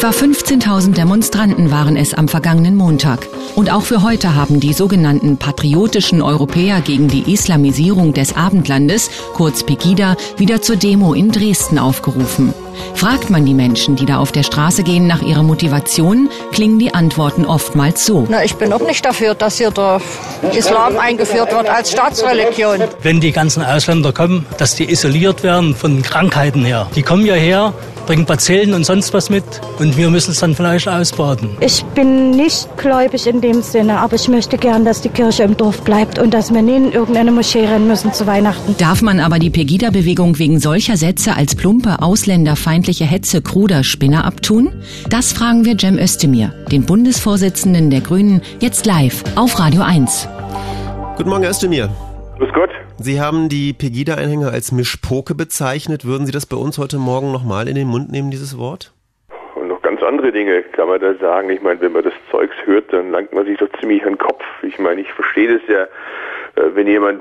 Etwa 15.000 Demonstranten waren es am vergangenen Montag. Und auch für heute haben die sogenannten patriotischen Europäer gegen die Islamisierung des Abendlandes, kurz Pegida, wieder zur Demo in Dresden aufgerufen. Fragt man die Menschen, die da auf der Straße gehen, nach ihrer Motivation, klingen die Antworten oftmals so. Na, ich bin auch nicht dafür, dass hier der Islam eingeführt wird als Staatsreligion. Wenn die ganzen Ausländer kommen, dass die isoliert werden von Krankheiten her. Die kommen ja her, bringen Bazillen und sonst was mit und wir müssen es dann vielleicht ausbaden. Ich bin nicht gläubig in dem Sinne, aber ich möchte gern, dass die Kirche im Dorf bleibt und dass wir nie in irgendeine Moschee rennen müssen zu Weihnachten. Darf man aber die Pegida-Bewegung wegen solcher Sätze als plumpe, ausländerfeindliche Hetze kruder Spinner abtun? Das fragen wir Cem Özdemir, den Bundesvorsitzenden der Grünen, jetzt live auf Radio 1. Guten Morgen, Herr Özdemir. Grüß Gott. Sie haben die Pegida-Anhänger als Mischpoke bezeichnet. Würden Sie das bei uns heute Morgen nochmal in den Mund nehmen, dieses Wort? Und noch ganz andere Dinge kann man da sagen. Ich meine, wenn man das Zeugs hört, dann langt man sich doch ziemlich an den Kopf. Ich meine, ich verstehe das ja, wenn jemand,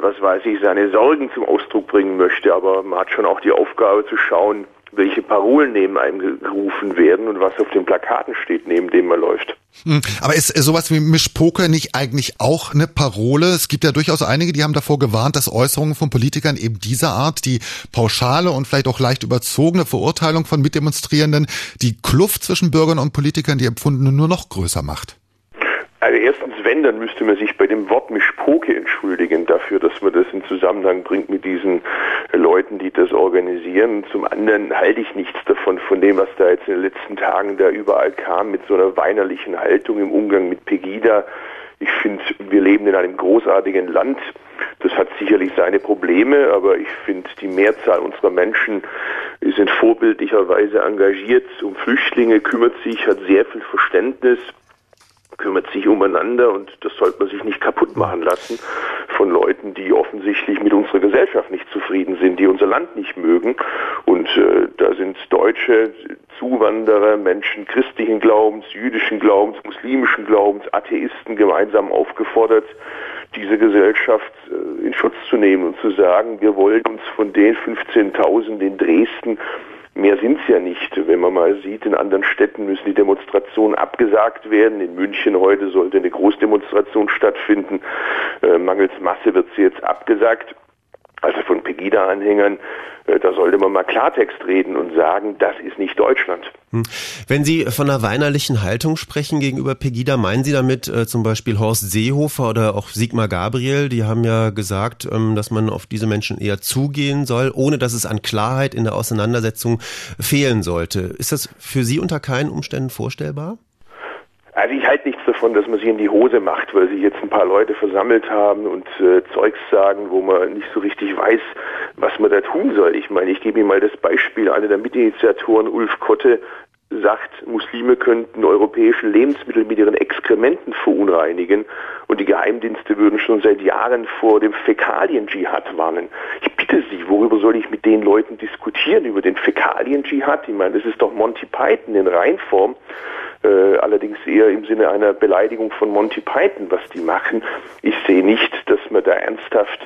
seine Sorgen zum Ausdruck bringen möchte. Aber man hat schon auch die Aufgabe zu schauen, welche Parolen neben einem gerufen werden und was auf den Plakaten steht, neben dem man läuft. Aber ist sowas wie Mischpoke nicht eigentlich auch eine Parole? Es gibt ja durchaus einige, die haben davor gewarnt, dass Äußerungen von Politikern eben dieser Art, die pauschale und vielleicht auch leicht überzogene Verurteilung von Mitdemonstrierenden, die Kluft zwischen Bürgern und Politikern, die empfundene, nur noch größer macht. Also erstens, dann müsste man sich bei dem Wort Mischpoke entschuldigen dafür, dass man das in Zusammenhang bringt mit diesen Leuten, die das organisieren. Zum anderen halte ich nichts davon, von dem, was da jetzt in den letzten Tagen da überall kam, mit so einer weinerlichen Haltung im Umgang mit Pegida. Ich finde, wir leben in einem großartigen Land. Das hat sicherlich seine Probleme, aber ich finde, die Mehrzahl unserer Menschen sind vorbildlicherweise engagiert um Flüchtlinge, kümmert sich, hat sehr viel Verständnis, kümmert sich umeinander und das sollte man sich nicht kaputt machen lassen von Leuten, die offensichtlich mit unserer Gesellschaft nicht zufrieden sind, die unser Land nicht mögen. Und da sind Deutsche, Zuwanderer, Menschen christlichen Glaubens, jüdischen Glaubens, muslimischen Glaubens, Atheisten gemeinsam aufgefordert, diese Gesellschaft in Schutz zu nehmen und zu sagen, wir wollen uns von den 15.000 in Dresden, mehr sind's ja nicht. Wenn man mal sieht, in anderen Städten müssen die Demonstrationen abgesagt werden. In München heute sollte eine Großdemonstration stattfinden. Mangels Masse wird sie jetzt abgesagt. Also von Pegida-Anhängern, da sollte man mal Klartext reden und sagen, das ist nicht Deutschland. Wenn Sie von einer weinerlichen Haltung sprechen gegenüber Pegida, meinen Sie damit zum Beispiel Horst Seehofer oder auch Sigmar Gabriel? Die haben ja gesagt, dass man auf diese Menschen eher zugehen soll, ohne dass es an Klarheit in der Auseinandersetzung fehlen sollte. Ist das für Sie unter keinen Umständen vorstellbar? Also ich halte nichts davon, dass man sich in die Hose macht, weil sich jetzt ein paar Leute versammelt haben und Zeugs sagen, wo man nicht so richtig weiß, was man da tun soll. Ich meine, ich gebe Ihnen mal das Beispiel. Einer der Mitinitiatoren, Ulf Kotte, sagt, Muslime könnten europäische Lebensmittel mit ihren Exkrementen verunreinigen und die Geheimdienste würden schon seit Jahren vor dem Fäkalien-Dschihad warnen. Ich bitte Sie, worüber soll ich mit den Leuten diskutieren? Über den Fäkalien-Dschihad? Ich meine, das ist doch Monty Python in Reinform. Allerdings eher im Sinne einer Beleidigung von Monty Python, was die machen. Ich sehe nicht, dass man da ernsthaft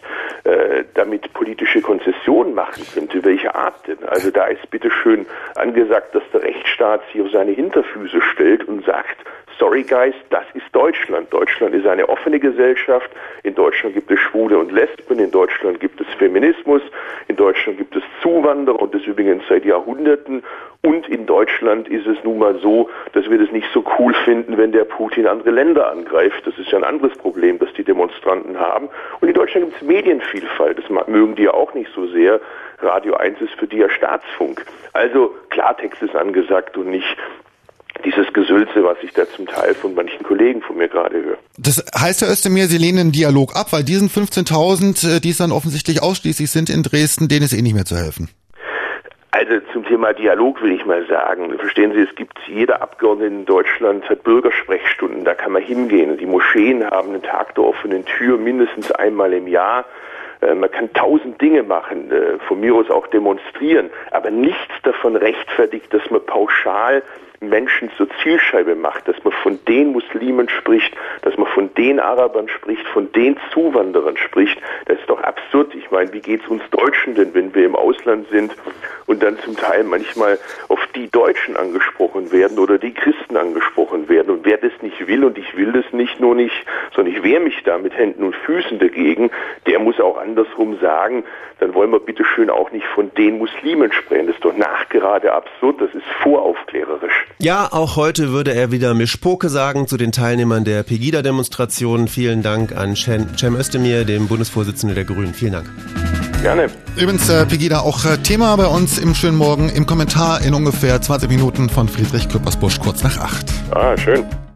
damit politische Konzessionen machen könnte. Welche Art denn? Also da ist bitteschön angesagt, dass der Rechtsstaat sich auf seine Hinterfüße stellt und sagt, sorry guys, das ist Deutschland. Deutschland ist eine offene Gesellschaft. In Deutschland gibt es Schwule und Lesben. In Deutschland gibt es Feminismus. In Deutschland gibt es Zuwanderer und das übrigens seit Jahrhunderten. Und in Deutschland ist es nun mal so, dass wir das nicht so cool finden, wenn der Putin andere Länder angreift. Das ist ja ein anderes Problem, das die Demonstranten haben. Und in Deutschland gibt es Medienvielfalt. Das mögen die ja auch nicht so sehr. Radio 1 ist für die ja Staatsfunk. Also Klartext ist angesagt und nicht dieses Gesülze, was ich da zum Teil von manchen Kollegen von mir gerade höre. Das heißt, Herr Özdemir, Sie lehnen den Dialog ab, weil diesen 15.000, die es dann offensichtlich ausschließlich sind in Dresden, denen ist eh nicht mehr zu helfen. Also zum Thema Dialog will ich mal sagen, verstehen Sie, es gibt, jeder Abgeordnete in Deutschland hat Bürgersprechstunden, da kann man hingehen. Die Moscheen haben einen Tag der offenen Tür mindestens einmal im Jahr. Man kann 1000 Dinge machen, von mir aus auch demonstrieren, aber nichts davon rechtfertigt, dass man pauschal Menschen zur Zielscheibe macht, dass man von den Muslimen spricht, dass man von den Arabern spricht, von den Zuwanderern spricht. Das ist doch absurd. Ich meine, wie geht's uns Deutschen denn, wenn wir im Ausland sind und dann zum Teil manchmal auf die Deutschen angesprochen werden oder die Christen angesprochen werden? Und wer das nicht will, und ich will das nicht nur nicht, sondern ich wehre mich da mit Händen und Füßen dagegen, der muss auch andersrum sagen, dann wollen wir bitte schön auch nicht von den Muslimen sprechen. Das ist doch nachgerade absurd, das ist voraufklärerisch. Ja, auch heute würde er wieder Mischpoke sagen zu den Teilnehmern der Pegida-Demonstration. Vielen Dank an Cem Özdemir, dem Bundesvorsitzenden der Grünen. Vielen Dank. Gerne. Übrigens, Pegida auch Thema bei uns im Schönen Morgen im Kommentar in ungefähr 20 Minuten von Friedrich Küppersbusch kurz nach 8. Ah, schön.